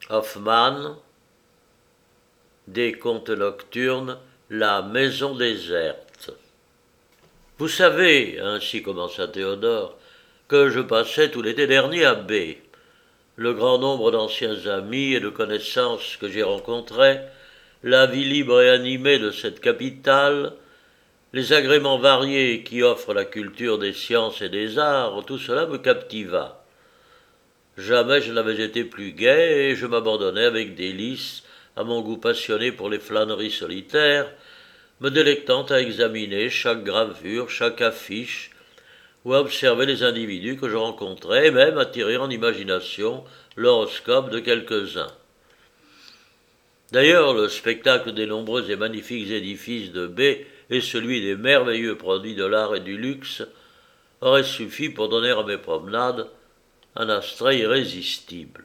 Hoffmann, des contes nocturnes, la maison déserte. Vous savez, ainsi commença Théodore, que je passais tout l'été dernier à B. Le grand nombre d'anciens amis et de connaissances que j'y rencontrais, la vie libre et animée de cette capitale, les agréments variés qui offrent la culture des sciences et des arts, tout cela me captiva. Jamais je n'avais été plus gai et je m'abandonnais avec délice à mon goût passionné pour les flâneries solitaires, me délectant à examiner chaque gravure, chaque affiche, ou à observer les individus que je rencontrais, et même à tirer en imagination l'horoscope de quelques-uns. D'ailleurs, le spectacle des nombreux et magnifiques édifices de B et celui des merveilleux produits de l'art et du luxe auraient suffi pour donner à mes promenades un astrait irrésistible.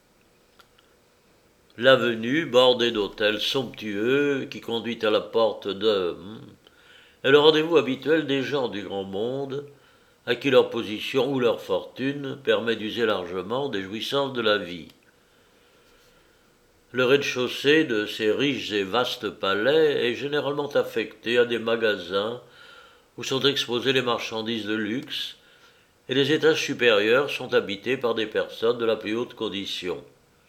L'avenue, bordée d'hôtels somptueux, qui conduit à la porte de est le rendez-vous habituel des gens du grand monde, à qui leur position ou leur fortune permet d'user largement des jouissances de la vie. Le rez-de-chaussée de ces riches et vastes palais est généralement affecté à des magasins où sont exposées les marchandises de luxe, et les étages supérieurs sont habités par des personnes de la plus haute condition.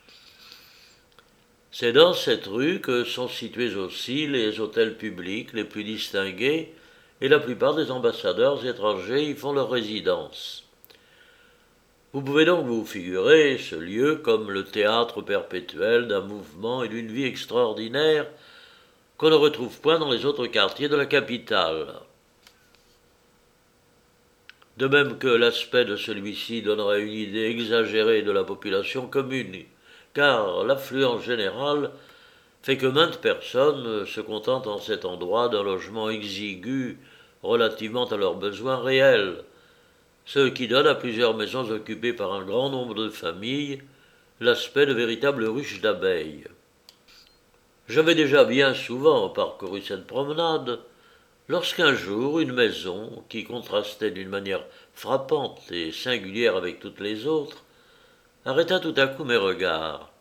C'est dans cette rue que sont situés aussi les hôtels publics les plus distingués, et la plupart des ambassadeurs étrangers y font leur résidence. Vous pouvez donc vous figurer ce lieu comme le théâtre perpétuel d'un mouvement et d'une vie extraordinaire qu'on ne retrouve point dans les autres quartiers de la capitale. De même que l'aspect de celui-ci donnerait une idée exagérée de la population commune, car l'affluence générale fait que maintes personnes se contentent en cet endroit d'un logement exigu relativement à leurs besoins réels, ce qui donne à plusieurs maisons occupées par un grand nombre de familles l'aspect de véritables ruches d'abeilles. J'avais déjà bien souvent parcouru cette promenade, lorsqu'un jour une maison, qui contrastait d'une manière frappante et singulière avec toutes les autres, arrêta tout à coup mes regards.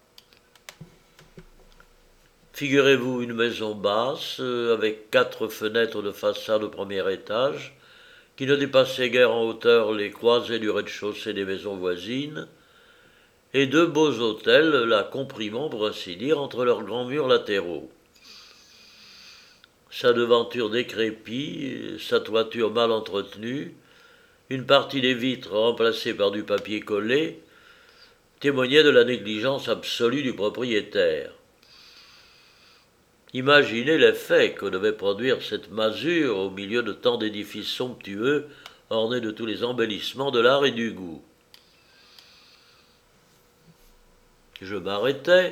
Figurez-vous une maison basse, avec 4 fenêtres de façade au premier étage, qui ne dépassaient guère en hauteur les croisées du rez-de-chaussée des maisons voisines, et 2 beaux hôtels la comprimant, pour ainsi dire, entre leurs grands murs latéraux. Sa devanture décrépie, sa toiture mal entretenue, une partie des vitres remplacées par du papier collé, témoignaient de la négligence absolue du propriétaire. Imaginez l'effet que devait produire cette masure au milieu de tant d'édifices somptueux ornés de tous les embellissements de l'art et du goût. Je m'arrêtai,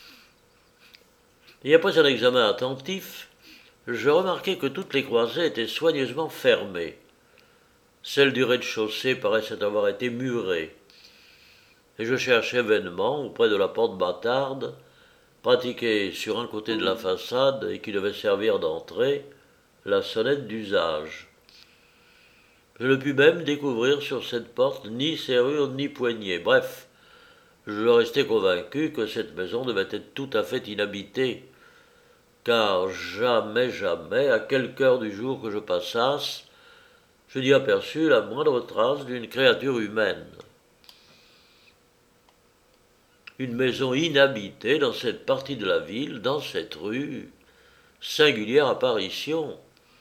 et après un examen attentif, je remarquai que toutes les croisées étaient soigneusement fermées. Celle du rez-de-chaussée paraissait avoir été murée, et je cherchai vainement, auprès de la porte bâtarde, pratiquée sur un côté de la façade et qui devait servir d'entrée, la sonnette d'usage. Je ne pus même découvrir sur cette porte ni serrure ni poignée. Bref, je restai convaincu que cette maison devait être tout à fait inhabitée, car jamais, à quelque heure du jour que je passasse, je n'y aperçus la moindre trace d'une créature humaine. Une maison inhabitée dans cette partie de la ville, dans cette rue, singulière apparition.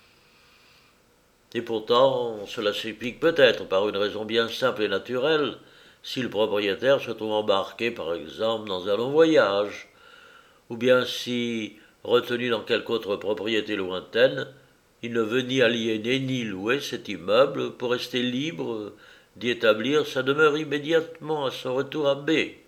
Et pourtant, cela s'explique peut-être par une raison bien simple et naturelle, si le propriétaire se trouve embarqué, par exemple, dans un long voyage, ou bien si, retenu dans quelque autre propriété lointaine, il ne veut ni aliéner ni louer cet immeuble pour rester libre d'y établir sa demeure immédiatement à son retour à B.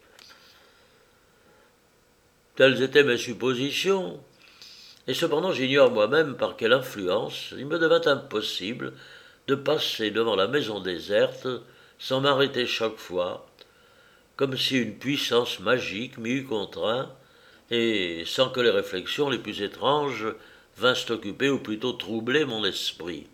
Telles étaient mes suppositions, et cependant j'ignore moi-même par quelle influence il me devint impossible de passer devant la maison déserte sans m'arrêter chaque fois, comme si une puissance magique m'y eût contraint, et sans que les réflexions les plus étranges vinssent occuper ou plutôt troubler mon esprit.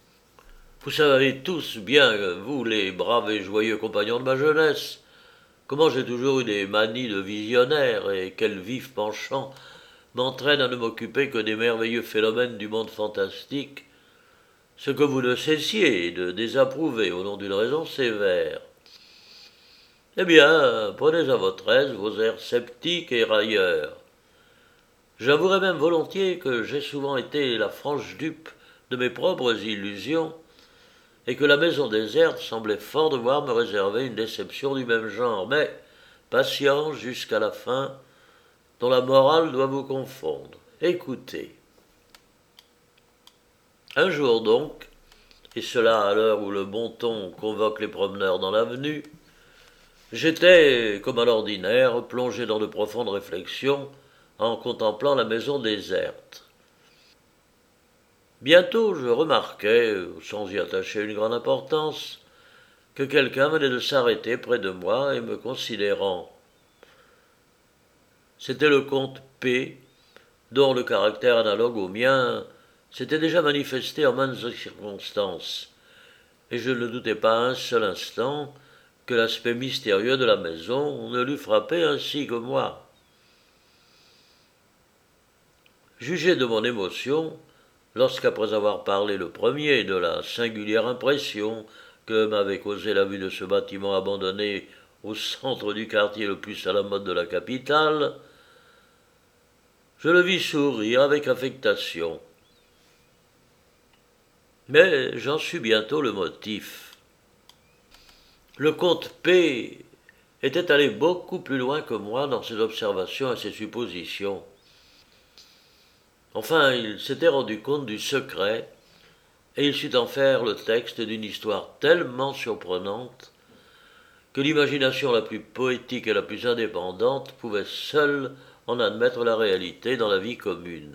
Vous savez tous bien, vous les braves et joyeux compagnons de ma jeunesse, comment j'ai toujours eu des manies de visionnaire et quel vif penchant m'entraîne à ne m'occuper que des merveilleux phénomènes du monde fantastique, ce que vous ne cessiez de désapprouver au nom d'une raison sévère. Eh bien, prenez à votre aise vos airs sceptiques et railleurs. J'avouerai même volontiers que j'ai souvent été la franche dupe de mes propres illusions, et que la maison déserte semblait fort devoir me réserver une déception du même genre, mais patience jusqu'à la fin, dont la morale doit vous confondre. Écoutez. Un jour donc, et cela à l'heure où le bon ton convoque les promeneurs dans l'avenue, j'étais, comme à l'ordinaire, plongé dans de profondes réflexions en contemplant la maison déserte. Bientôt je remarquai, sans y attacher une grande importance, que quelqu'un venait de s'arrêter près de moi et me considérant. C'était le comte P, dont le caractère analogue au mien s'était déjà manifesté en maintes circonstances, et je ne doutais pas un seul instant que l'aspect mystérieux de la maison ne l'eût frappé ainsi que moi. Jugez de mon émotion lorsqu'après avoir parlé le premier de la singulière impression que m'avait causé la vue de ce bâtiment abandonné au centre du quartier le plus à la mode de la capitale, je le vis sourire avec affectation. Mais j'en sus bientôt le motif. Le comte P était allé beaucoup plus loin que moi dans ses observations et ses suppositions. Enfin, il s'était rendu compte du secret, et il sut en faire le texte d'une histoire tellement surprenante que l'imagination la plus poétique et la plus indépendante pouvait seule en admettre la réalité dans la vie commune.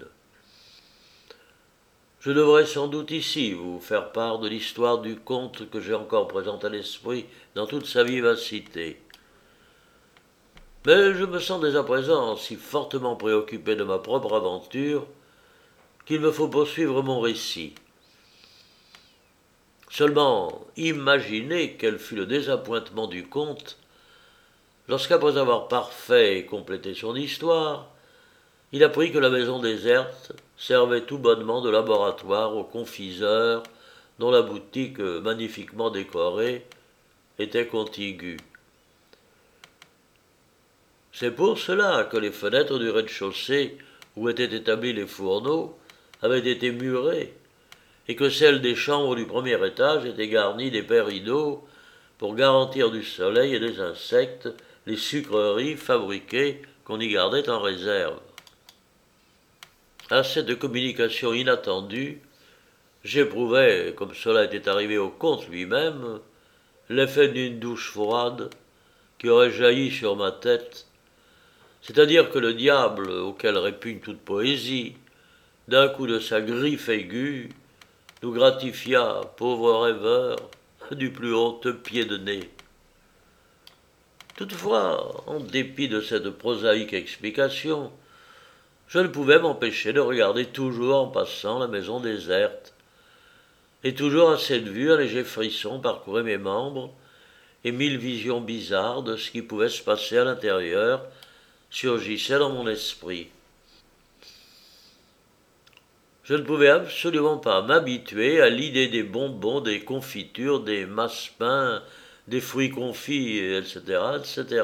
Je devrais sans doute ici vous faire part de l'histoire du conte que j'ai encore présente à l'esprit dans toute sa vivacité. Mais je me sens dès à présent si fortement préoccupé de ma propre aventure qu'il me faut poursuivre mon récit. Seulement, imaginez quel fut le désappointement du comte lorsqu'après avoir parfait et complété son histoire, il apprit que la maison déserte servait tout bonnement de laboratoire au confiseur dont la boutique, magnifiquement décorée, était contiguë. C'est pour cela que les fenêtres du rez-de-chaussée, où étaient établis les fourneaux, avaient été murées, et que celles des chambres du premier étage étaient garnies d'épais rideaux pour garantir du soleil et des insectes les sucreries fabriquées qu'on y gardait en réserve. À cette communication inattendue, j'éprouvais, comme cela était arrivé au comte lui-même, l'effet d'une douche froide qui aurait jailli sur ma tête, c'est-à-dire que le diable, auquel répugne toute poésie, d'un coup de sa griffe aiguë, nous gratifia, pauvres rêveurs, du plus honteux pied de nez. Toutefois, en dépit de cette prosaïque explication, je ne pouvais m'empêcher de regarder toujours en passant la maison déserte, et toujours à cette vue un léger frisson parcourait mes membres, et mille visions bizarres de ce qui pouvait se passer à l'intérieur surgissaient dans mon esprit. Je ne pouvais absolument pas m'habituer à l'idée des bonbons, des confitures, des massepains, des fruits confits, etc., etc.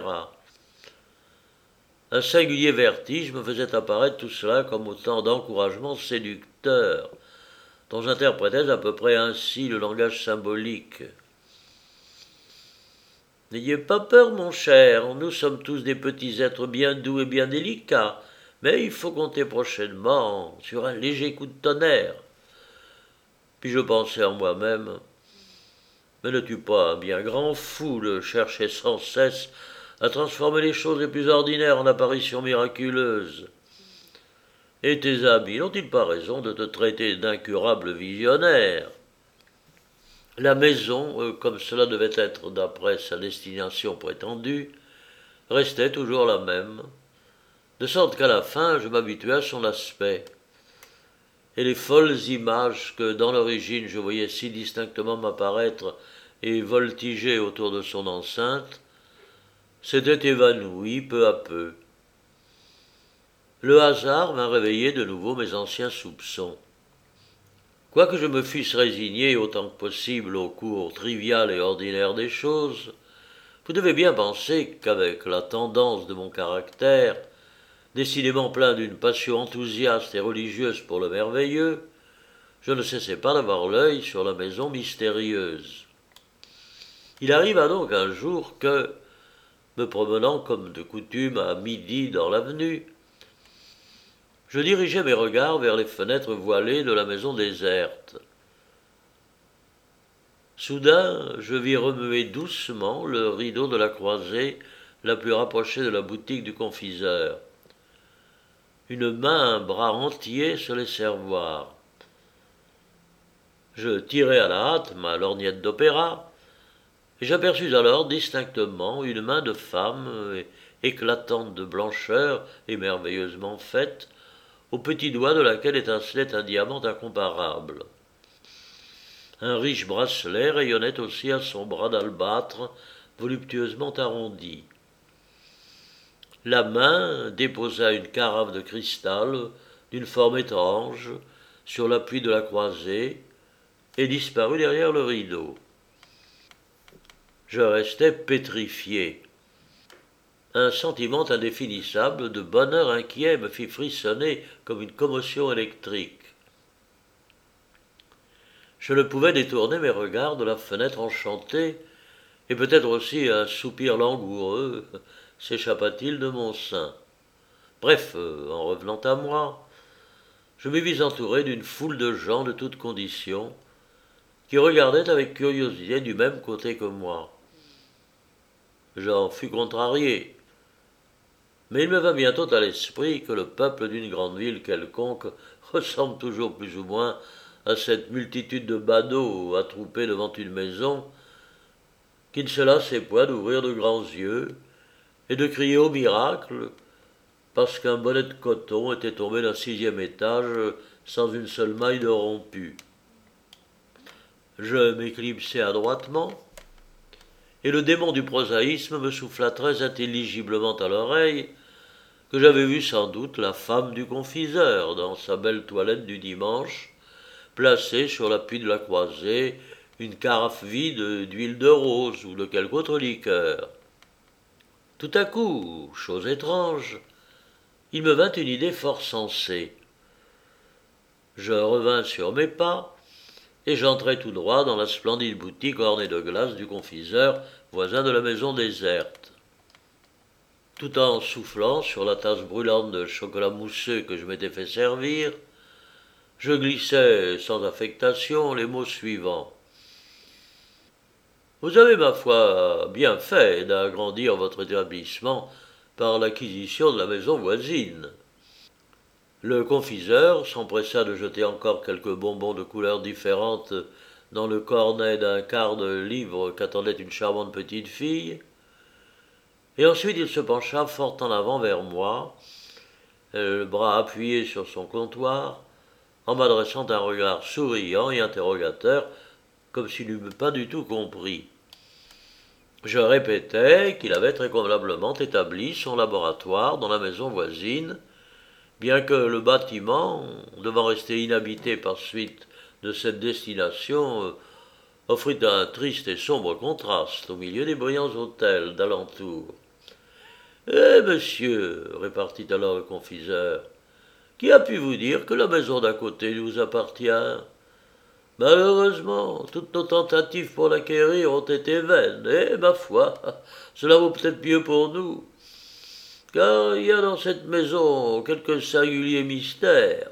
Un singulier vertige me faisait apparaître tout cela comme autant d'encouragements séducteurs, dont j'interprétais à peu près ainsi le langage symbolique. N'ayez pas peur, mon cher, nous sommes tous des petits êtres bien doux et bien délicats, mais il faut compter prochainement sur un léger coup de tonnerre. Puis je pensais en moi-même, mais n'es-tu pas un bien grand fou de chercher sans cesse à transformer les choses les plus ordinaires en apparitions miraculeuses? Et tes amis n'ont-ils pas raison de te traiter d'incurable visionnaire? La maison, comme cela devait être d'après sa destination prétendue, restait toujours la même, de sorte qu'à la fin je m'habituai à son aspect, et les folles images que dans l'origine je voyais si distinctement m'apparaître et voltiger autour de son enceinte s'était évanoui peu à peu. Le hasard vint réveiller de nouveau mes anciens soupçons. Quoique je me fusse résigné autant que possible au cours trivial et ordinaire des choses, vous devez bien penser qu'avec la tendance de mon caractère, décidément plein d'une passion enthousiaste et religieuse pour le merveilleux, je ne cessais pas d'avoir l'œil sur la maison mystérieuse. Il arriva donc un jour que, me promenant comme de coutume à midi dans l'avenue, je dirigeai mes regards vers les fenêtres voilées de la maison déserte. Soudain, je vis remuer doucement le rideau de la croisée la plus rapprochée de la boutique du confiseur. Une main, un bras entier se laissèrent voir. Je tirai à la hâte ma lorgnette d'opéra, et j'aperçus alors distinctement une main de femme, éclatante de blancheur et merveilleusement faite, au petit doigt de laquelle étincelait un diamant incomparable. Un riche bracelet rayonnait aussi à son bras d'albâtre, voluptueusement arrondi. La main déposa une carafe de cristal d'une forme étrange sur l'appui de la croisée et disparut derrière le rideau. Je restai pétrifié. Un sentiment indéfinissable de bonheur inquiet me fit frissonner comme une commotion électrique. Je ne pouvais détourner mes regards de la fenêtre enchantée, et peut-être aussi un soupir langoureux s'échappa-t-il de mon sein. Bref, en revenant à moi, je me vis entouré d'une foule de gens de toutes conditions, qui regardaient avec curiosité du même côté que moi. J'en fus contrarié, mais il me vint bientôt à l'esprit que le peuple d'une grande ville quelconque ressemble toujours plus ou moins à cette multitude de badauds attroupés devant une maison, qui ne se lassaient point d'ouvrir de grands yeux et de crier au miracle parce qu'un bonnet de coton était tombé d'un 6e étage sans une seule maille de rompu. Je m'éclipsai adroitement, et le démon du prosaïsme me souffla très intelligiblement à l'oreille que j'avais vu sans doute la femme du confiseur dans sa belle toilette du dimanche, placer sur l'appui de la croisée une carafe vide d'huile de rose ou de quelque autre liqueur. Tout à coup, chose étrange, il me vint une idée fort sensée. Je revins sur mes pas, et j'entrai tout droit dans la splendide boutique ornée de glace du confiseur, voisin de la maison déserte. Tout en soufflant sur la tasse brûlante de chocolat mousseux que je m'étais fait servir, je glissai sans affectation les mots suivants. Vous avez, ma foi, bien fait d'agrandir votre établissement par l'acquisition de la maison voisine. Le confiseur s'empressa de jeter encore quelques bonbons de couleurs différentes dans le cornet d'un quart de livre qu'attendait une charmante petite fille, et ensuite il se pencha fort en avant vers moi, le bras appuyé sur son comptoir, en m'adressant un regard souriant et interrogateur, comme s'il n'eût pas du tout compris. Je répétais qu'il avait très convenablement établi son laboratoire dans la maison voisine, bien que le bâtiment, devant rester inhabité par suite de cette destination, offrit un triste et sombre contraste au milieu des brillants hôtels d'alentour. Eh, monsieur, répartit alors le confiseur, qui a pu vous dire que la maison d'à côté nous appartient? Malheureusement, toutes nos tentatives pour l'acquérir ont été vaines, et, ma foi, cela vaut peut-être mieux pour nous, car il y a dans cette maison quelques singuliers mystères.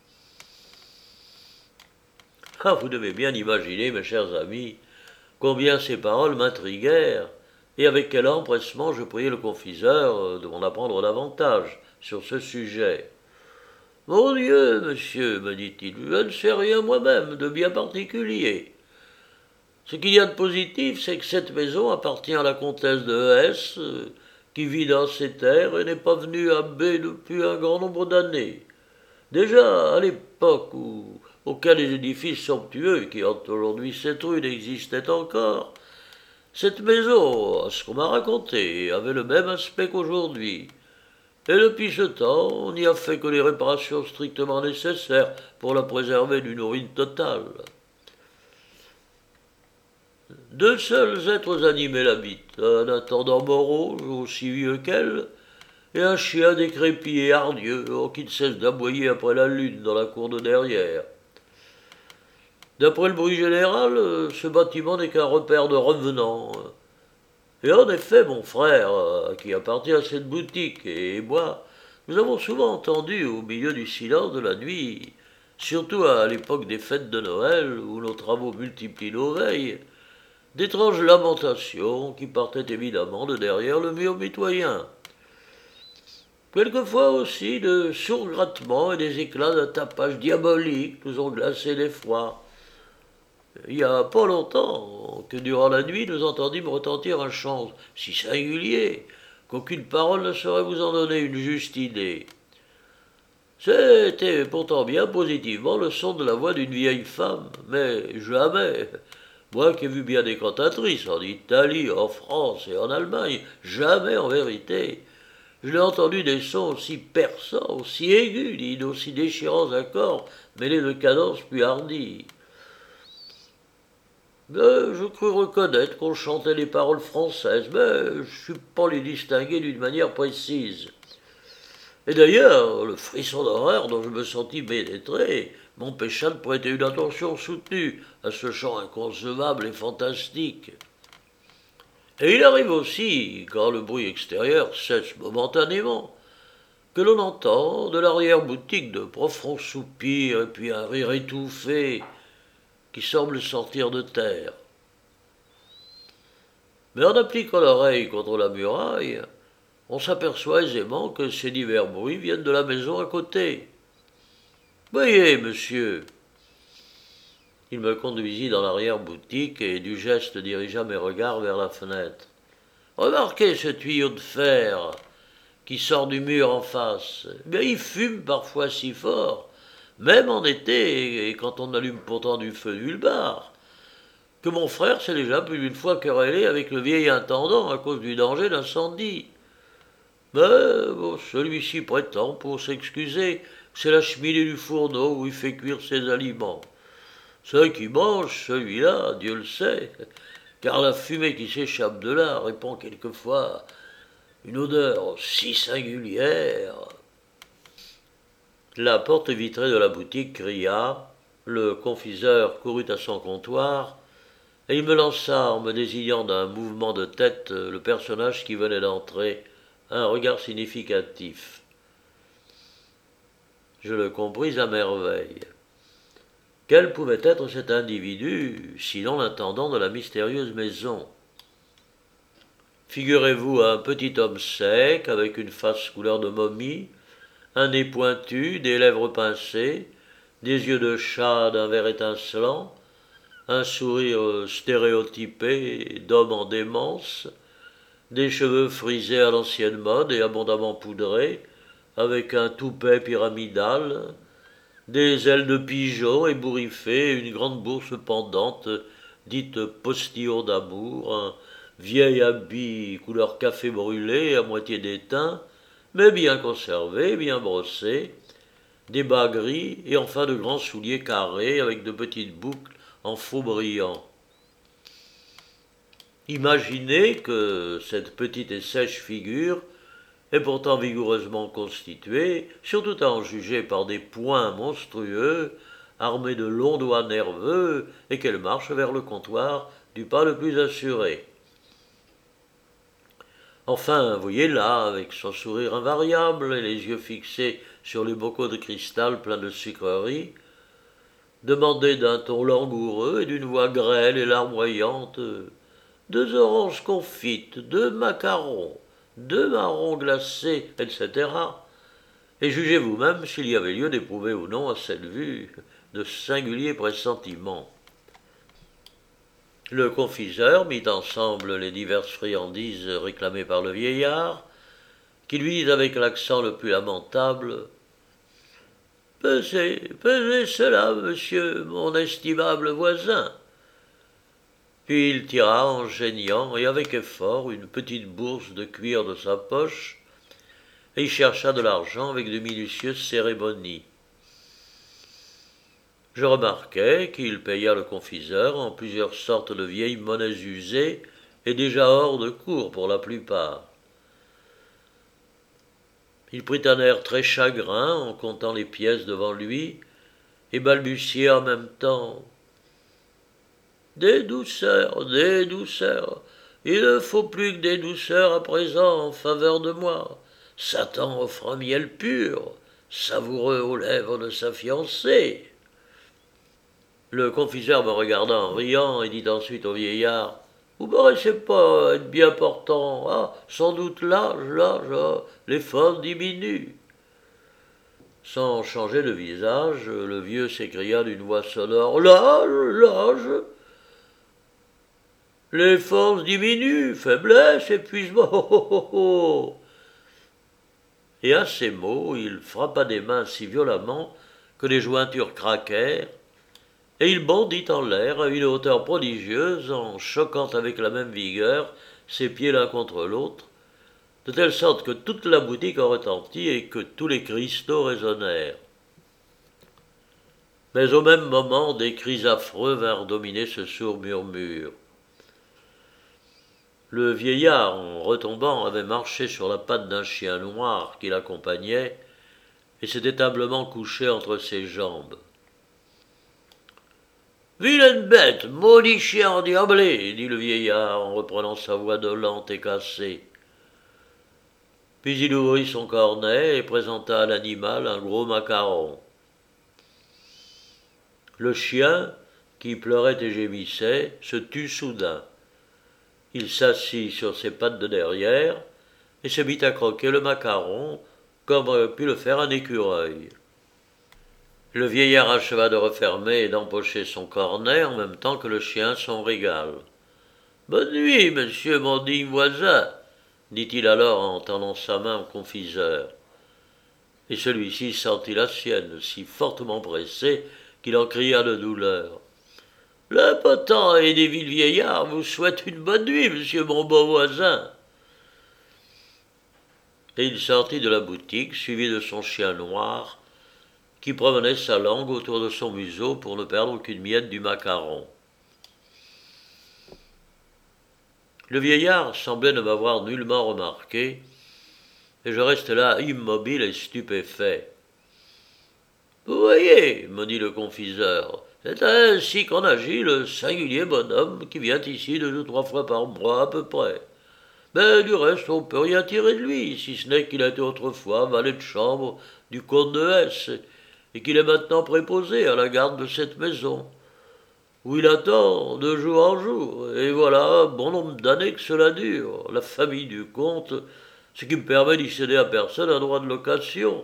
Ah, vous devez bien imaginer, mes chers amis, combien ces paroles m'intriguèrent, et avec quel empressement je priai le confiseur de m'en apprendre davantage sur ce sujet. Mon Dieu, monsieur, me dit-il, je ne sais rien moi-même de bien particulier. Ce qu'il y a de positif, c'est que cette maison appartient à la comtesse de S, qui vit dans ces terres et n'est pas venue à B depuis un grand nombre d'années. Déjà, à l'époque auquel les édifices somptueux qui hantent aujourd'hui cette rue n'existaient encore, Cette maison, à ce qu'on m'a raconté, avait le même aspect qu'aujourd'hui. Et depuis ce temps, on n'y a fait que les réparations strictement nécessaires pour la préserver d'une ruine totale. Deux seuls êtres animés l'habitent, un intendant Moreau, aussi vieux qu'elle, et un chien décrépit et hargneux, qui ne cesse d'aboyer après la lune dans la cour de derrière. D'après le bruit général, ce bâtiment n'est qu'un repère de revenants. Et en effet, mon frère, qui appartient à cette boutique, et moi, nous avons souvent entendu, au milieu du silence de la nuit, surtout à l'époque des fêtes de Noël, où nos travaux multiplient nos veilles, d'étranges lamentations qui partaient évidemment de derrière le mur mitoyen. Quelquefois aussi de sourds grattements et des éclats d'un tapage diabolique nous ont glacé l'effroi. Il n'y a pas longtemps que durant la nuit nous entendîmes retentir un chant si singulier qu'aucune parole ne saurait vous en donner une juste idée. C'était pourtant bien positivement le son de la voix d'une vieille femme, mais jamais, moi qui ai vu bien des cantatrices en Italie, en France et en Allemagne, jamais en vérité, je l'ai entendu des sons aussi perçants, aussi aigus, ni d'aussi déchirants accords, mêlés de cadences plus hardies. Je crus reconnaître qu'on chantait les paroles françaises, mais je ne sus pas les distinguer d'une manière précise. Et d'ailleurs, le frisson d'horreur dont je me sentis pénétré m'empêcha de prêter une attention soutenue à ce chant inconcevable et fantastique. Et il arrive aussi, quand le bruit extérieur cesse momentanément, que l'on entend de l'arrière-boutique de profonds soupirs et puis un rire étouffé qui semble sortir de terre. Mais en appliquant l'oreille contre la muraille, on s'aperçoit aisément que ces divers bruits viennent de la maison à côté. Voyez, monsieur. Il me conduisit dans l'arrière-boutique et du geste dirigea mes regards vers la fenêtre. Remarquez ce tuyau de fer qui sort du mur en face. Mais il fume parfois si fort, même en été et quand on allume pourtant du feu nulle part, que mon frère s'est déjà plus d'une fois querellé avec le vieil intendant à cause du danger d'incendie. Mais bon, celui-ci prétend, pour s'excuser, que c'est la cheminée du fourneau où il fait cuire ses aliments. Ceux qui mangent, celui-là, Dieu le sait, car la fumée qui s'échappe de là répand quelquefois une odeur si singulière. La porte vitrée de la boutique cria, le confiseur courut à son comptoir, et il me lança, en me désignant d'un mouvement de tête, le personnage qui venait d'entrer, un regard significatif. Je le compris à merveille. Quel pouvait être cet individu, sinon l'intendant de la mystérieuse maison? Figurez-vous un petit homme sec, avec une face couleur de momie, un nez pointu, des lèvres pincées, des yeux de chat d'un vert étincelant, un sourire stéréotypé d'homme en démence, des cheveux frisés à l'ancienne mode et abondamment poudrés, avec un toupet pyramidal, des ailes de pigeon ébouriffées et une grande bourse pendante, dite postillon d'amour, un vieil habit couleur café brûlé, à moitié déteint, mais bien conservé, bien brossé, des bas gris et enfin de grands souliers carrés avec de petites boucles en faux brillant. Imaginez que cette petite et sèche figure est pourtant vigoureusement constituée, surtout à en juger par des poings monstrueux, armés de longs doigts nerveux, et qu'elle marche vers le comptoir du pas le plus assuré. Enfin, voyez-la, avec son sourire invariable et les yeux fixés sur les bocaux de cristal pleins de sucreries, demander d'un ton langoureux et d'une voix grêle et larmoyante 2 oranges confites, 2 macarons, 2 marrons glacés, etc. Et jugez vous-même s'il y avait lieu d'éprouver ou non à cette vue de singuliers pressentiments. Le confiseur mit ensemble les diverses friandises réclamées par le vieillard, qui lui dit avec l'accent le plus lamentable « Pesez cela, monsieur, mon estimable voisin. Puis il tira en geignant et avec effort une petite bourse de cuir de sa poche, et y chercha de l'argent avec de minutieuses cérémonies. Je remarquai qu'il paya le confiseur en plusieurs sortes de vieilles monnaies usées et déjà hors de cours pour la plupart. Il prit un air très chagrin en comptant les pièces devant lui et balbutiait en même temps. Des douceurs, il ne faut plus que des douceurs à présent en faveur de moi. Satan offre un miel pur, savoureux aux lèvres de sa fiancée. Le confiseur me regarda en riant et dit ensuite au vieillard: Vous ne paraissez pas être bien portant. Ah, sans doute l'âge, les femmes diminuent. Sans changer de visage, le vieux s'écria d'une voix sonore: L'âge. Les forces diminuent, faiblesse, épuisement. Et à ces mots, il frappa des mains si violemment que les jointures craquèrent, et il bondit en l'air à une hauteur prodigieuse en choquant avec la même vigueur ses pieds l'un contre l'autre, de telle sorte que toute la boutique en retentit et que tous les cristaux résonnèrent. Mais au même moment, des cris affreux vinrent dominer ce sourd murmure. Le vieillard, en retombant, avait marché sur la patte d'un chien noir qui l'accompagnait et s'était humblement couché entre ses jambes. « Vilaine bête, maudit chien endiablé !» dit le vieillard en reprenant sa voix dolente et cassée. Puis il ouvrit son cornet et présenta à l'animal un gros macaron. Le chien, qui pleurait et gémissait, se tut soudain. Il s'assit sur ses pattes de derrière et se mit à croquer le macaron comme aurait pu le faire un écureuil. Le vieillard acheva de refermer et d'empocher son cornet en même temps que le chien son régal. « Bonne nuit, monsieur mon digne voisin !» dit-il alors en tendant sa main au confiseur. Et celui-ci sentit la sienne, si fortement pressée qu'il en cria de douleur. « L'impotent et débile vieillard vous souhaite une bonne nuit, monsieur mon bon voisin !» Et il sortit de la boutique, suivi de son chien noir, qui promenait sa langue autour de son museau pour ne perdre aucune miette du macaron. Le vieillard semblait ne m'avoir nullement remarqué, et je restais là immobile et stupéfait. « Vous voyez, me dit le confiseur, c'est ainsi qu'en agit le singulier bonhomme qui vient ici 2 ou 3 fois par mois à peu près. Mais du reste, on ne peut rien tirer de lui, si ce n'est qu'il a été autrefois valet de chambre du comte de S, et qu'il est maintenant préposé à la garde de cette maison, où il attend de jour en jour, et voilà bon nombre d'années que cela dure, la famille du comte, ce qui me permet d'y céder à personne un droit de location.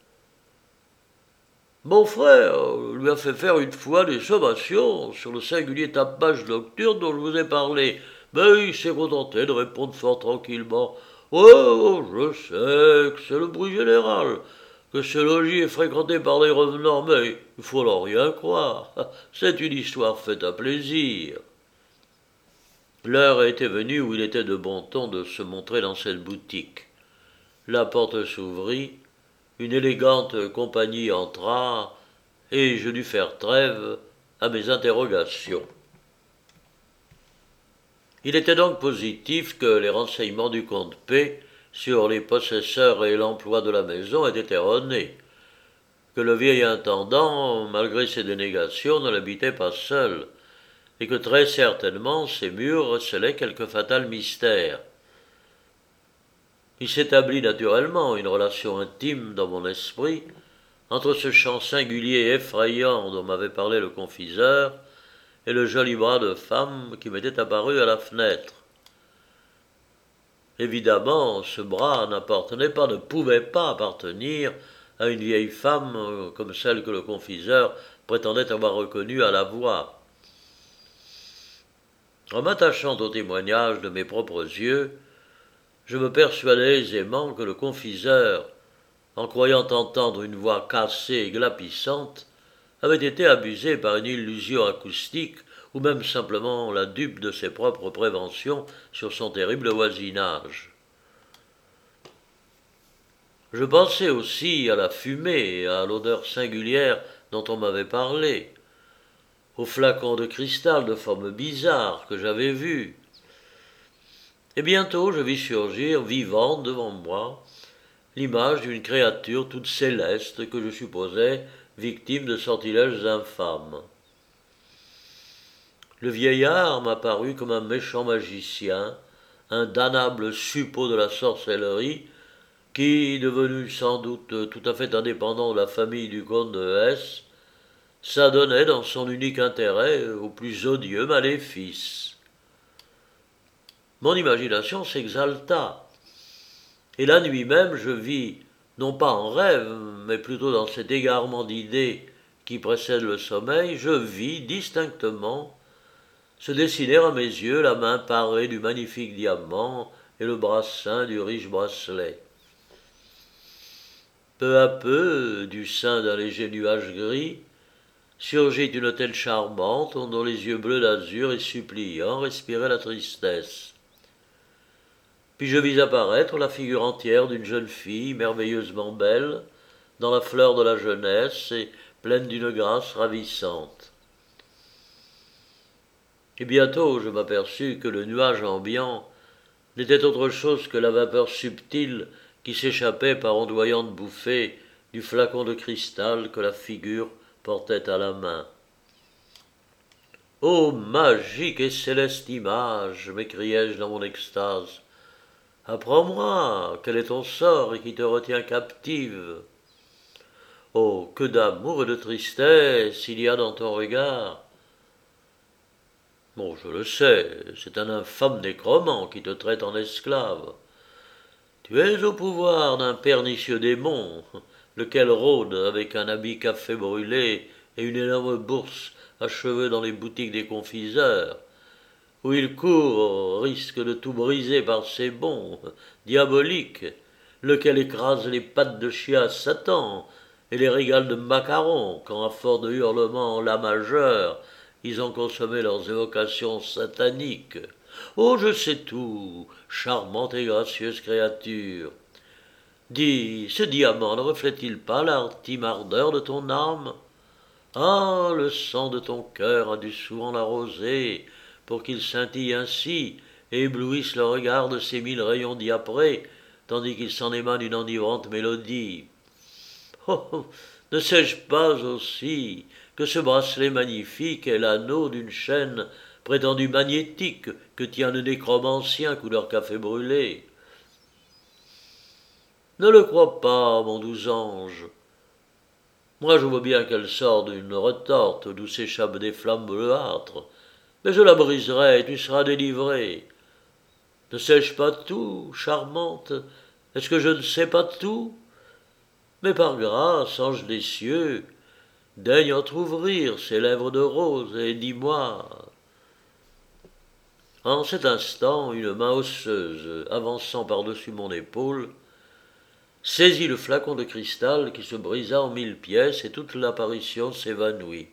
Mon frère lui a fait faire une fois des sommations sur le singulier tapage nocturne dont je vous ai parlé, mais il s'est contenté de répondre fort tranquillement: « Oh, je sais que c'est le bruit général, que ce logis est fréquenté par des revenants, mais il faut n'en rien croire. C'est une histoire faite à plaisir. » L'heure était venue où il était de bon ton de se montrer dans cette boutique. La porte s'ouvrit, une élégante compagnie entra, et je dus faire trêve à mes interrogations. Il était donc positif que les renseignements du comte P sur les possesseurs et l'emploi de la maison étaient erronés, que le vieil intendant, malgré ses dénégations, ne l'habitait pas seul, et que très certainement ces murs recelaient quelque fatal mystère. Il s'établit naturellement une relation intime dans mon esprit entre ce chant singulier et effrayant dont m'avait parlé le confiseur et le joli bras de femme qui m'était apparu à la fenêtre. Évidemment, ce bras ne pouvait pas appartenir à une vieille femme comme celle que le confiseur prétendait avoir reconnue à la voix. En m'attachant au témoignage de mes propres yeux, je me persuadai aisément que le confiseur, en croyant entendre une voix cassée et glapissante, avait été abusé par une illusion acoustique ou même simplement la dupe de ses propres préventions sur son terrible voisinage. Je pensais aussi à la fumée et à l'odeur singulière dont on m'avait parlé, aux flacons de cristal de forme bizarre que j'avais vus. Et bientôt je vis surgir, vivante devant moi, l'image d'une créature toute céleste que je supposais victime de sortilèges infâmes. Le vieillard m'apparut comme un méchant magicien, un damnable suppôt de la sorcellerie, qui, devenu sans doute tout à fait indépendant de la famille du comte de S, s'adonnait dans son unique intérêt au plus odieux maléfice. Mon imagination s'exalta, et la nuit même je vis, non pas en rêve, mais plutôt dans cet égarement d'idées qui précède le sommeil, je vis distinctement se dessiner à mes yeux la main parée du magnifique diamant et le brassin du riche bracelet. Peu à peu, du sein d'un léger nuage gris, surgit une tête charmante dont les yeux bleus d'azur et suppliants respiraient la tristesse. Puis je vis apparaître la figure entière d'une jeune fille merveilleusement belle, dans la fleur de la jeunesse et pleine d'une grâce ravissante. Et bientôt je m'aperçus que le nuage ambiant n'était autre chose que la vapeur subtile qui s'échappait par ondoyantes bouffées du flacon de cristal que la figure portait à la main. « Ô magique et céleste image !» m'écriai-je dans mon extase. « Apprends-moi quel est ton sort et qui te retient captive. Oh, que d'amour et de tristesse il y a dans ton regard. Bon, je le sais, c'est un infâme nécromant qui te traite en esclave. Tu es au pouvoir d'un pernicieux démon, lequel rôde avec un habit café brûlé et une énorme bourse à cheveux dans les boutiques des confiseurs, où il court au risque de tout briser par ses bonds, diabolique, lequel écrase les pattes de chien à Satan et les régale de macarons quand, à force de hurlements en la majeure, ils ont consommé leurs évocations sataniques. Oh, je sais tout, charmante et gracieuse créature. Dis, ce diamant ne reflète-t-il pas l'intime ardeur de ton âme? Ah, le sang de ton cœur a dû souvent l'arroser, pour qu'il scintille ainsi et éblouisse le regard de ces 1000 rayons diaprés, tandis qu'il s'en émane une enivrante mélodie. Oh, ne sais-je pas aussi que ce bracelet magnifique est l'anneau d'une chaîne prétendue magnétique que tient le nécromancien couleur café brûlé? Ne le crois pas, mon doux ange. Moi je vois bien qu'elle sort d'une retorte d'où s'échappent des flammes bleuâtres, mais je la briserai et tu seras délivré. Ne sais-je pas tout, charmante? Est-ce que je ne sais pas tout? Mais par grâce, ange des cieux, daigne entr'ouvrir ces lèvres de rose et dis-moi. En cet instant, une main osseuse, avançant par-dessus mon épaule, saisit le flacon de cristal qui se brisa en 1000 pièces et toute l'apparition s'évanouit.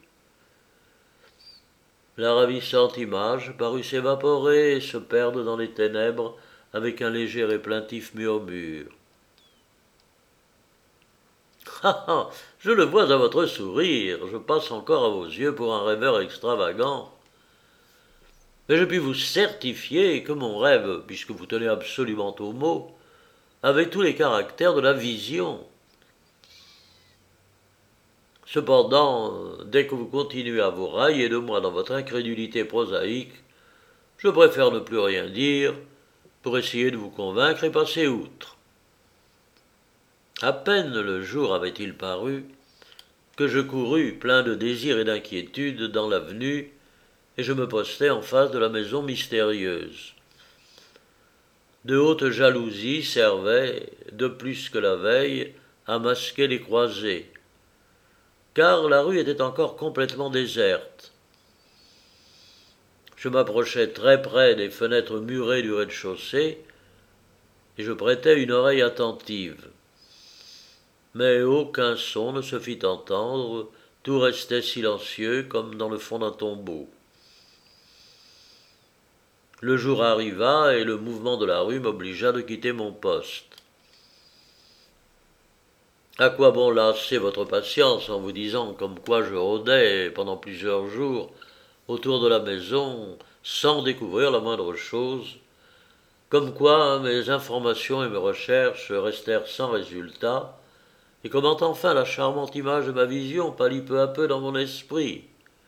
La ravissante image parut s'évaporer et se perdre dans les ténèbres avec un léger et plaintif murmure. Ah ah, je le vois à votre sourire, je passe encore à vos yeux pour un rêveur extravagant. Mais je puis vous certifier que mon rêve, puisque vous tenez absolument au mot, avait tous les caractères de la vision. Cependant, dès que vous continuez à vous railler de moi dans votre incrédulité prosaïque, je préfère ne plus rien dire pour essayer de vous convaincre et passer outre. À peine le jour avait-il paru que je courus, plein de désir et d'inquiétude, dans l'avenue, et je me postai en face de la maison mystérieuse. De hautes jalousies servaient, de plus que la veille, à masquer les croisées, car la rue était encore complètement déserte. Je m'approchai très près des fenêtres murées du rez-de-chaussée, et je prêtai une oreille attentive. Mais aucun son ne se fit entendre, tout restait silencieux comme dans le fond d'un tombeau. Le jour arriva et le mouvement de la rue m'obligea de quitter mon poste. À quoi bon lasser votre patience en vous disant comme quoi je rôdais pendant plusieurs jours autour de la maison sans découvrir la moindre chose, comme quoi mes informations et mes recherches restèrent sans résultat, et comment enfin la charmante image de ma vision pâlit peu à peu dans mon esprit.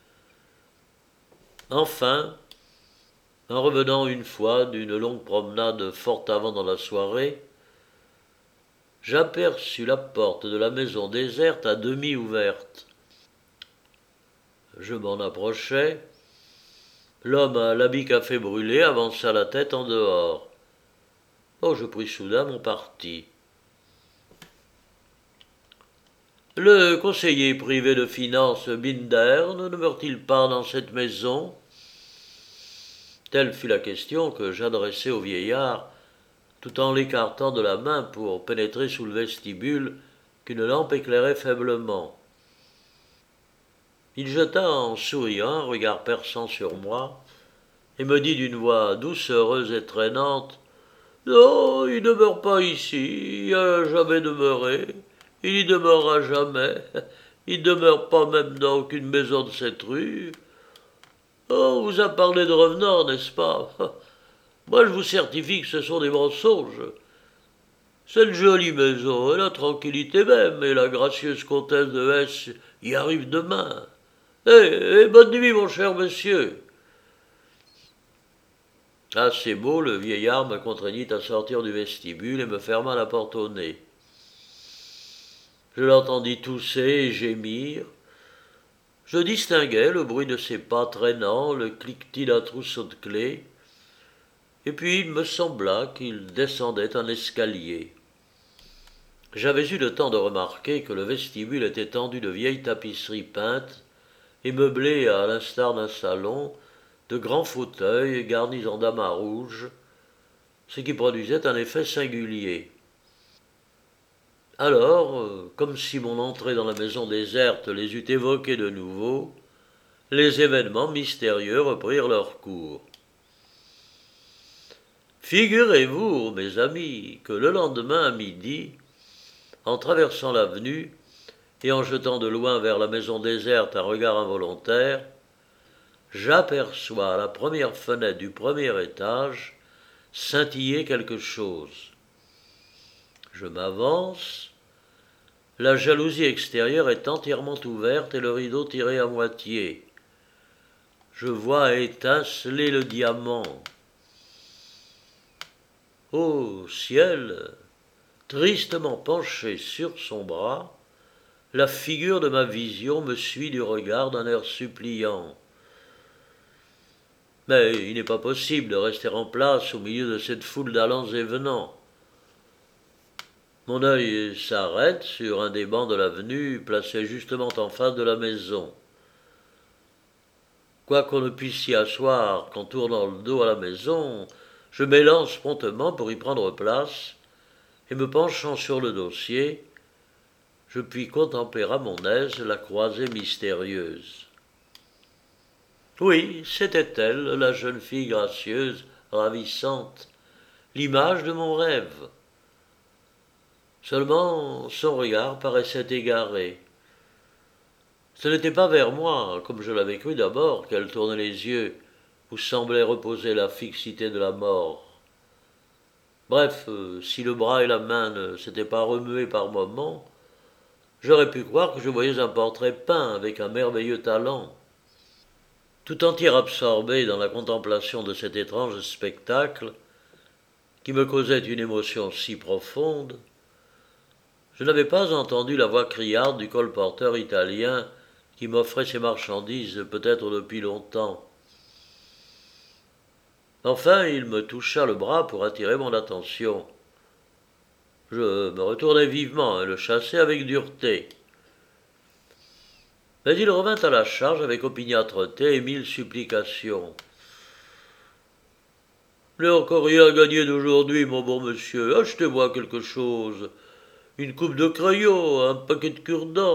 Enfin, en revenant une fois d'une longue promenade fort avant dans la soirée, j'aperçus la porte de la maison déserte à demi ouverte. Je m'en approchai. L'homme à l'habit café brûlé avança la tête en dehors. Oh, je pris soudain mon parti. Le conseiller privé de finances Binder ne demeure-t-il pas dans cette maison? Telle fut la question que j'adressai au vieillard, tout en l'écartant de la main pour pénétrer sous le vestibule qu'une lampe éclairait faiblement. Il jeta en souriant un regard perçant sur moi et me dit d'une voix doucereuse et traînante: « Non, il ne demeure pas ici, il n'a jamais demeuré, il y demeurera jamais, il ne demeure pas même dans aucune maison de cette rue. Oh, on vous a parlé de revenants, n'est-ce pas? Moi, je vous certifie que ce sont des mensonges. Cette jolie maison, et la tranquillité même, et la gracieuse comtesse de S y arrive demain. Bonne nuit, mon cher monsieur. » À ces mots, le vieillard me contraignit à sortir du vestibule et me ferma la porte au nez. Je l'entendis tousser et gémir. Je distinguai le bruit de ses pas traînants, le cliquetis d'un trousseau de clés, et puis il me sembla qu'il descendait un escalier. J'avais eu le temps de remarquer que le vestibule était tendu de vieilles tapisseries peintes et meublé à l'instar d'un salon, de grands fauteuils garnis en damas rouge, ce qui produisait un effet singulier. Alors, comme si mon entrée dans la maison déserte les eût évoqués de nouveau, les événements mystérieux reprirent leur cours. Figurez-vous, mes amis, que le lendemain à midi, en traversant l'avenue et en jetant de loin vers la maison déserte un regard involontaire, j'aperçois à la première fenêtre du premier étage scintiller quelque chose. Je m'avance. La jalousie extérieure est entièrement ouverte et le rideau tiré à moitié. Je vois étinceler le diamant. Ô ciel, tristement penché sur son bras, la figure de ma vision me suit du regard d'un air suppliant. Mais il n'est pas possible de rester en place au milieu de cette foule d'allants et venants. Mon œil s'arrête sur un des bancs de l'avenue, placé justement en face de la maison. Quoiqu'on ne puisse s'y asseoir qu'en tournant le dos à la maison, je m'élance promptement pour y prendre place, et me penchant sur le dossier, je puis contempler à mon aise la croisée mystérieuse. Oui, c'était elle, la jeune fille gracieuse, ravissante, l'image de mon rêve. Seulement, son regard paraissait égaré. Ce n'était pas vers moi, comme je l'avais cru d'abord, qu'elle tournait les yeux, où semblait reposer la fixité de la mort. Bref, si le bras et la main ne s'étaient pas remués par moments, j'aurais pu croire que je voyais un portrait peint avec un merveilleux talent. Tout entier absorbé dans la contemplation de cet étrange spectacle, qui me causait une émotion si profonde, je n'avais pas entendu la voix criarde du colporteur italien qui m'offrait ses marchandises peut-être depuis longtemps. Enfin, il me toucha le bras pour attirer mon attention. Je me retournai vivement et le chassai avec dureté. Mais il revint à la charge avec opiniâtreté et mille supplications. « Je n'ai encore rien gagné d'aujourd'hui, mon bon monsieur. Achetez-moi quelque chose. Une coupe de crayons, un paquet de cure-dents. »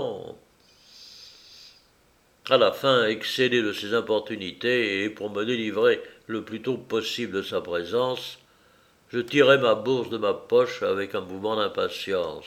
À la fin, excédé de ses importunités et pour me délivrer le plus tôt possible de sa présence, je tirai ma bourse de ma poche avec un mouvement d'impatience.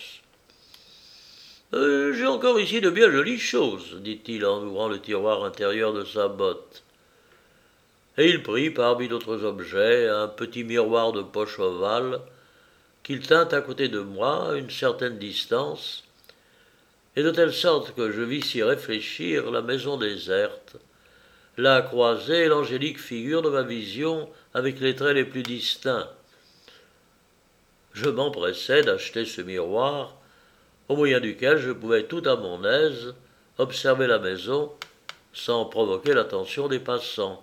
J'ai encore ici de bien jolies choses, dit-il en ouvrant le tiroir intérieur de sa botte. Et il prit parmi d'autres objets un petit miroir de poche ovale qu'il tint à côté de moi à une certaine distance, et de telle sorte que je vis s'y réfléchir la maison déserte, là croisée l'angélique figure de ma vision avec les traits les plus distincts. Je m'empressai d'acheter ce miroir, au moyen duquel je pouvais tout à mon aise observer la maison sans provoquer l'attention des passants.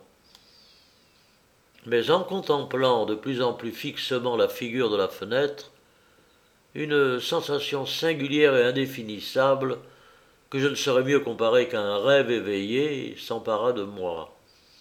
Mais en contemplant de plus en plus fixement la figure de la fenêtre, une sensation singulière et indéfinissable, que je ne saurais mieux comparer qu'à un rêve éveillé, s'empara de moi.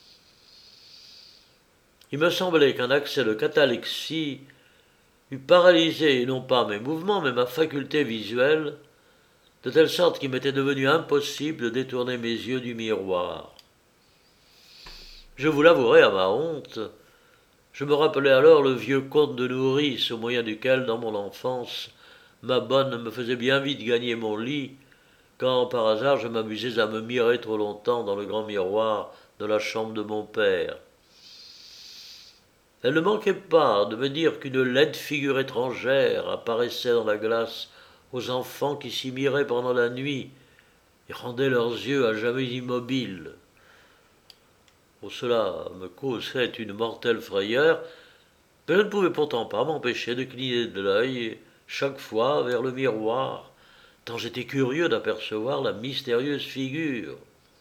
Il me semblait qu'un accès de catalepsie eût paralysé non pas mes mouvements, mais ma faculté visuelle, de telle sorte qu'il m'était devenu impossible de détourner mes yeux du miroir. Je vous l'avouerai à ma honte, je me rappelais alors le vieux conte de nourrice au moyen duquel, dans mon enfance, ma bonne me faisait bien vite gagner mon lit, quand par hasard je m'amusais à me mirer trop longtemps dans le grand miroir de la chambre de mon père. Elle ne manquait pas de me dire qu'une laide figure étrangère apparaissait dans la glace aux enfants qui s'y miraient pendant la nuit et rendaient leurs yeux à jamais immobiles. Cela me causait une mortelle frayeur, mais je ne pouvais pourtant pas m'empêcher de cligner de l'œil chaque fois vers le miroir, tant j'étais curieux d'apercevoir la mystérieuse figure.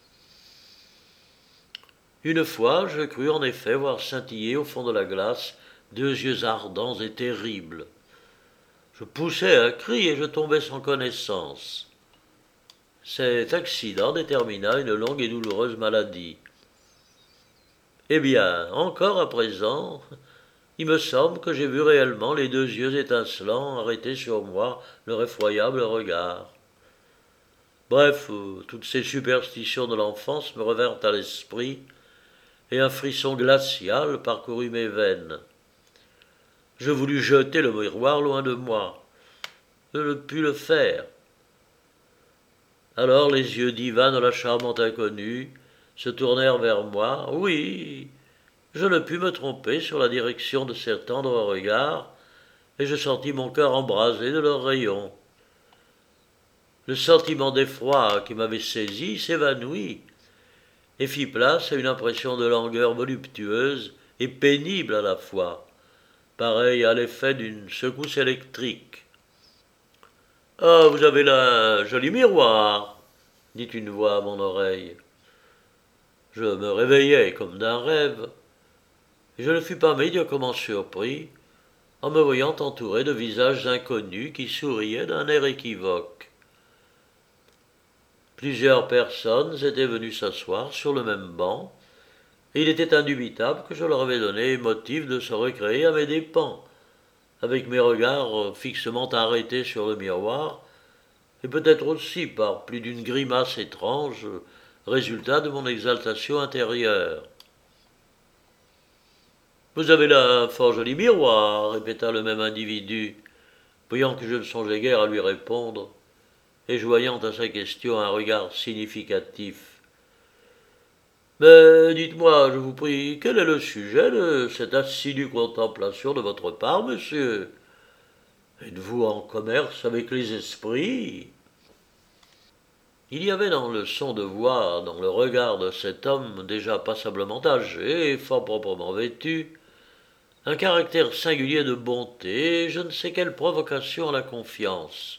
Une fois, je crus en effet voir scintiller au fond de la glace deux yeux ardents et terribles. Je poussai un cri et je tombai sans connaissance. Cet accident détermina une longue et douloureuse maladie. Eh bien, encore à présent, il me semble que j'ai vu réellement les deux yeux étincelants arrêter sur moi leur effroyable regard. Bref, toutes ces superstitions de l'enfance me revinrent à l'esprit, et un frisson glacial parcourut mes veines. Je voulus jeter le miroir loin de moi. Je ne pus le faire. Alors les yeux divins de la charmante inconnue se tournèrent vers moi. Oui, je ne pus me tromper sur la direction de ces tendres regards, et je sentis mon cœur embrasé de leurs rayons. Le sentiment d'effroi qui m'avait saisi s'évanouit, et fit place à une impression de langueur voluptueuse et pénible à la fois, pareille à l'effet d'une secousse électrique. « Ah, vous avez là un joli miroir !» dit une voix à mon oreille. Je me réveillai comme d'un rêve, et je ne fus pas médiocrement surpris en me voyant entouré de visages inconnus qui souriaient d'un air équivoque. Plusieurs personnes étaient venues s'asseoir sur le même banc, et il était indubitable que je leur avais donné motif de se recréer à mes dépens, avec mes regards fixement arrêtés sur le miroir, et peut-être aussi par plus d'une grimace étrange, résultat de mon exaltation intérieure. « Vous avez là un fort joli miroir, » répéta le même individu, voyant que je ne songeais guère à lui répondre, et joignant à sa question un regard significatif. « Mais dites-moi, je vous prie, quel est le sujet de cette assidue contemplation de votre part, monsieur ? Êtes-vous en commerce avec les esprits ?» Il y avait dans le son de voix, dans le regard de cet homme déjà passablement âgé et fort proprement vêtu, un caractère singulier de bonté et je ne sais quelle provocation à la confiance.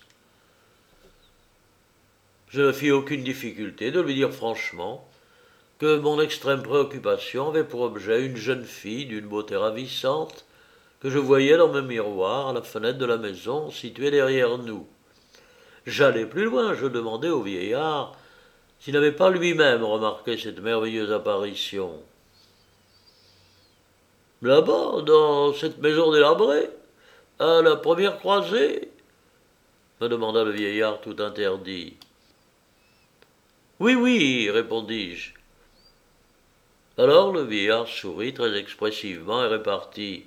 Je ne fis aucune difficulté de lui dire franchement que mon extrême préoccupation avait pour objet une jeune fille d'une beauté ravissante que je voyais dans mon miroir à la fenêtre de la maison située derrière nous. J'allais plus loin, je demandai au vieillard s'il n'avait pas lui-même remarqué cette merveilleuse apparition. « Là-bas, dans cette maison délabrée, à la première croisée ?» me demanda le vieillard tout interdit. « Oui, oui, répondis-je. Alors le vieillard sourit très expressivement et repartit.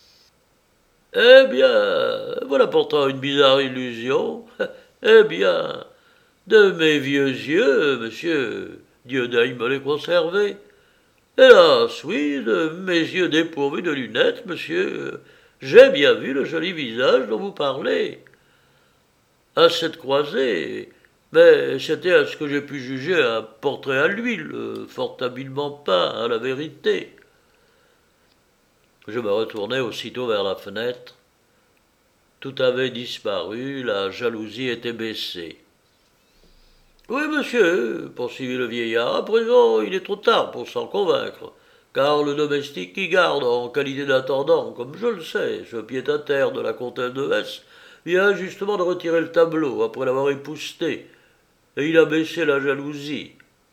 Eh bien, voilà pourtant une bizarre illusion. Eh bien, de mes vieux yeux, monsieur, Dieu daigne me les conserver. Hélas, oui, de mes yeux dépourvus de lunettes, monsieur, j'ai bien vu le joli visage dont vous parlez. À cette croisée, mais c'était à ce que j'ai pu juger un portrait à l'huile, fort habilement peint, à la vérité. Je me retournai aussitôt vers la fenêtre. Tout avait disparu, la jalousie était baissée. Oui, monsieur, poursuivit le vieillard, à présent il est trop tard pour s'en convaincre, car le domestique qui garde, en qualité d'intendant, comme je le sais, ce pied-à-terre de la comtesse de Hesse, vient justement de retirer le tableau après l'avoir épousseté, et il a baissé la jalousie.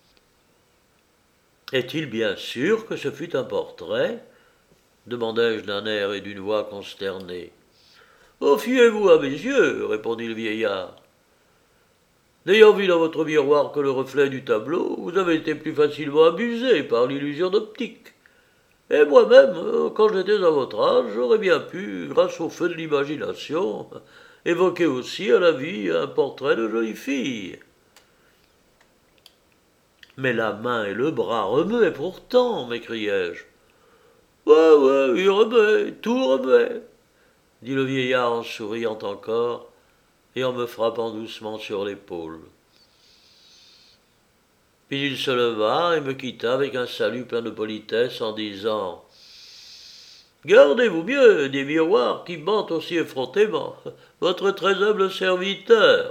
Est-il bien sûr que ce fut un portrait demandai-je d'un air et d'une voix consternés. Oh, fiez-vous à mes yeux, répondit le vieillard. N'ayant vu dans votre miroir que le reflet du tableau, vous avez été plus facilement amusé par l'illusion d'optique. Et moi-même, quand j'étais à votre âge, j'aurais bien pu, grâce au feu de l'imagination, évoquer aussi à la vie un portrait de jolie fille. Mais la main et le bras remuaient pourtant, m'écriai-je. Ouais, ouais, il remuait, tout remuait, dit le vieillard en souriant encore et en me frappant doucement sur l'épaule. Puis il se leva et me quitta avec un salut plein de politesse en disant « Gardez-vous mieux des miroirs qui mentent aussi effrontément, votre très humble serviteur. »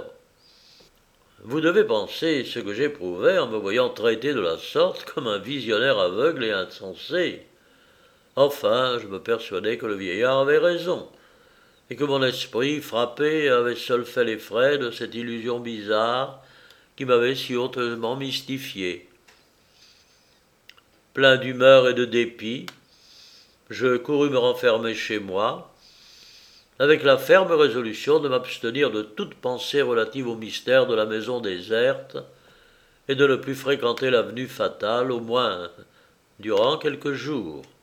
Vous devez penser ce que j'éprouvais en me voyant traité de la sorte comme un visionnaire aveugle et insensé. Enfin, je me persuadai que le vieillard avait raison, et que mon esprit, frappé, avait seul fait les frais de cette illusion bizarre qui m'avait si honteusement mystifié. Plein d'humeur et de dépit, je courus me renfermer chez moi, avec la ferme résolution de m'abstenir de toute pensée relative au mystère de la maison déserte et de ne plus fréquenter l'avenue fatale, au moins durant quelques jours.